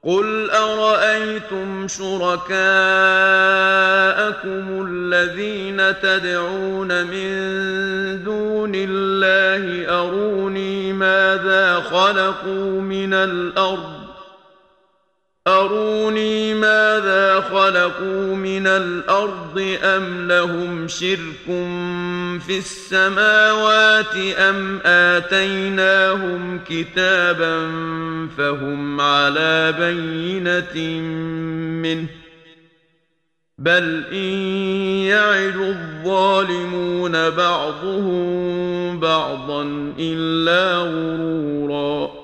قل أرأيتم شركاءكم الذين تدعون من دون الله أروني ماذا خلقوا من الأرض أم لهم شرك في السماوات أم آتيناهم كتابا فهم على بينة منه بل إن يعد الظالمون بعضهم بعضا إلا غرورا